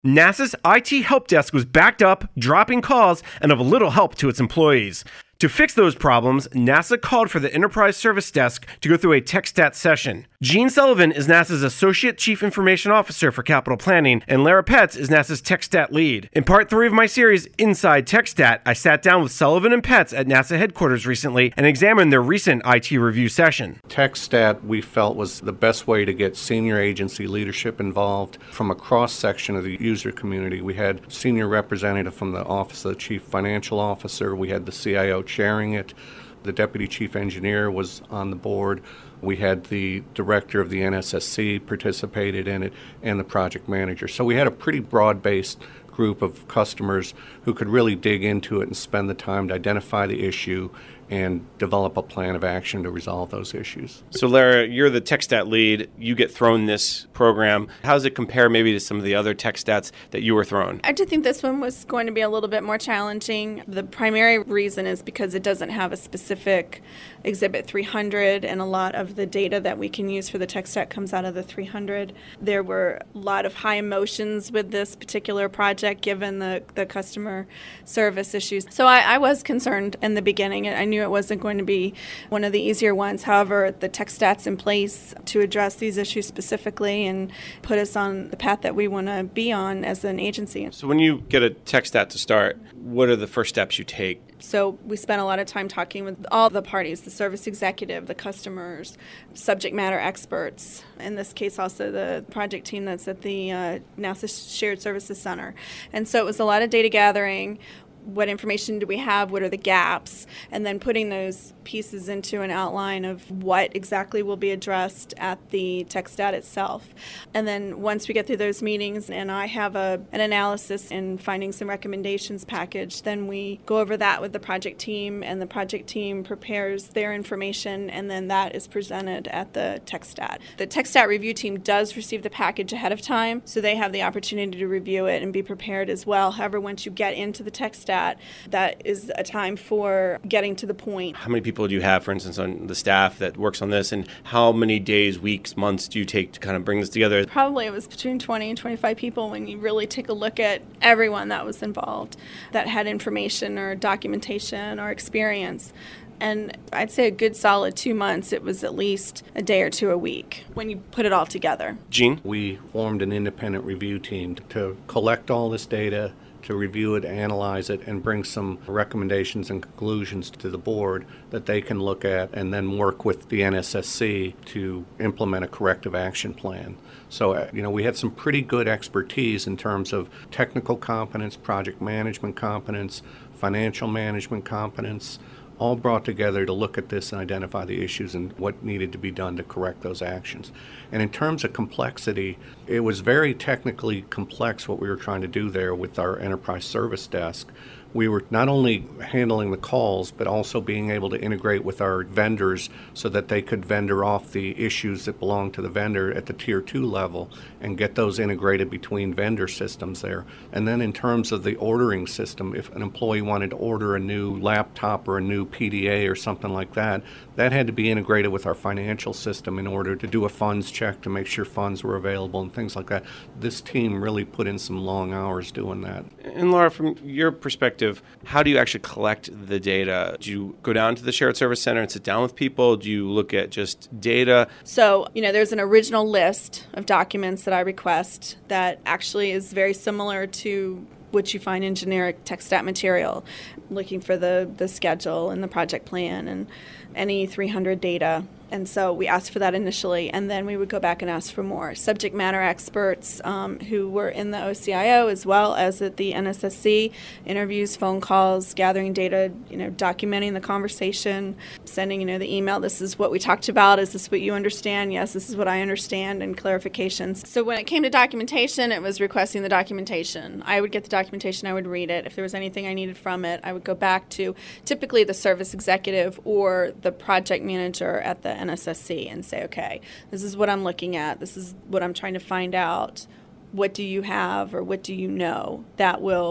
NASA's IT help desk was backed up, dropping calls, and of little help to its employees. To fix those problems, NASA called for the Enterprise Service Desk to go through a TechStat session. Gene Sullivan is NASA's Associate Chief Information Officer for Capital Planning, and Lara Petz is NASA's TechStat lead. In part 3 of my series, Inside TechStat, I sat down with Sullivan and Petz at NASA headquarters recently and examined their recent IT review session. TechStat, we felt, was the best way to get senior agency leadership involved from a cross-section of the user community. We had senior representative from the Office of the Chief Financial Officer. We had the CIO chairing it. The Deputy Chief Engineer was on the board. We had the Director of the NSSC participated in it, and the Project Manager. So we had a pretty broad-based group of customers who could really dig into it and spend the time to identify the issue and develop a plan of action to resolve those issues. So Lara, you're the TechStat lead. You get thrown this program. How does it compare maybe to some of the other TechStats that you were thrown? I did think this one was going to be a little bit more challenging. The primary reason is because it doesn't have a specific Exhibit 300, and a lot of the data that we can use for the TechStat comes out of the 300. There were a lot of high emotions with this particular project given the customer service issues. So I was concerned in the beginning. I knew it wasn't going to be one of the easier ones. However, the TechStat's in place to address these issues specifically and put us on the path that we want to be on as an agency. So when you get a TechStat to start, what are the first steps you take? So we spent a lot of time talking with all the parties, the service executive, the customers, subject matter experts, in this case also the project team that's at the NASA Shared Services Center. And so it was a lot of data gathering. What information do we have? What are the gaps? And then putting those pieces into an outline of what exactly will be addressed at the TechStat itself. And then once we get through those meetings and I have an analysis and finding some recommendations package, then we go over that with the project team, and the project team prepares their information, and then that is presented at the TechStat. The TechStat review team does receive the package ahead of time, so they have the opportunity to review it and be prepared as well. However, once you get into the TechStat, that is a time for getting to the point. How many people do you have, for instance, on the staff that works on this, and how many days, weeks, months do you take to kind of bring this together? Probably it was between 20 and 25 people when you really take a look at everyone that was involved that had information or documentation or experience. And I'd say a good solid 2 months, it was at least a day or two a week when you put it all together. Gene? We formed an independent review team to collect all this data, to review it, analyze it, and bring some recommendations and conclusions to the board that they can look at and then work with the NSSC to implement a corrective action plan. So, we had some pretty good expertise in terms of technical competence, project management competence, financial management competence, all brought together to look at this and identify the issues and what needed to be done to correct those actions. And in terms of complexity, it was very technically complex what we were trying to do there with our Enterprise Service Desk. We were not only handling the calls, but also being able to integrate with our vendors so that they could vendor off the issues that belong to the vendor at the Tier 2 level and get those integrated between vendor systems there. And then in terms of the ordering system, if an employee wanted to order a new laptop or a new PDA or something like that, that had to be integrated with our financial system in order to do a funds check to make sure funds were available and things like that. This team really put in some long hours doing that. And Lara, from your perspective, how do you actually collect the data? Do you go down to the Shared Service Center and sit down with people? Do you look at just data? So, there's an original list of documents that I request that actually is very similar to what you find in generic TechStat material, looking for the schedule and the project plan and any 300 data. And so we asked for that initially, and then we would go back and ask for more. Subject matter experts who were in the OCIO as well as at the NSSC, interviews, phone calls, gathering data, documenting the conversation, sending, the email, this is what we talked about, is this what you understand? Yes, this is what I understand, and clarifications. So when it came to documentation, it was requesting the documentation. I would get the documentation, I would read it. If there was anything I needed from it, I would go back to typically the service executive or the project manager at the NSSC and say, okay, this is what I'm looking at. This is what I'm trying to find out. What do you have or what do you know that will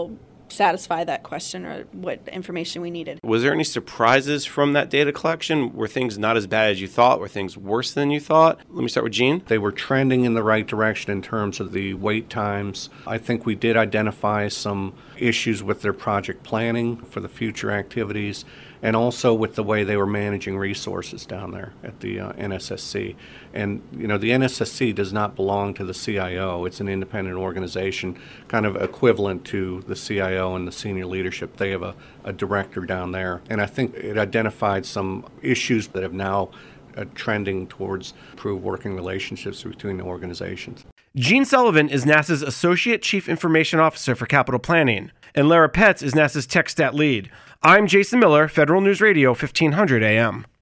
satisfy that question or what information we needed. Was there any surprises from that data collection? Were things not as bad as you thought? Were things worse than you thought? Let me start with Gene. They were trending in the right direction in terms of the wait times. I think we did identify some issues with their project planning for the future activities, and also with the way they were managing resources down there at the NSSC. And, the NSSC does not belong to the CIO. It's an independent organization, kind of equivalent to the CIO and the senior leadership. They have a director down there. And I think it identified some issues that have now trending towards improved working relationships between the organizations. Gene Sullivan is NASA's Associate Chief Information Officer for Capital Planning, and Lara Petz is NASA's TechStat lead. I'm Jason Miller, Federal News Radio, 1500 AM.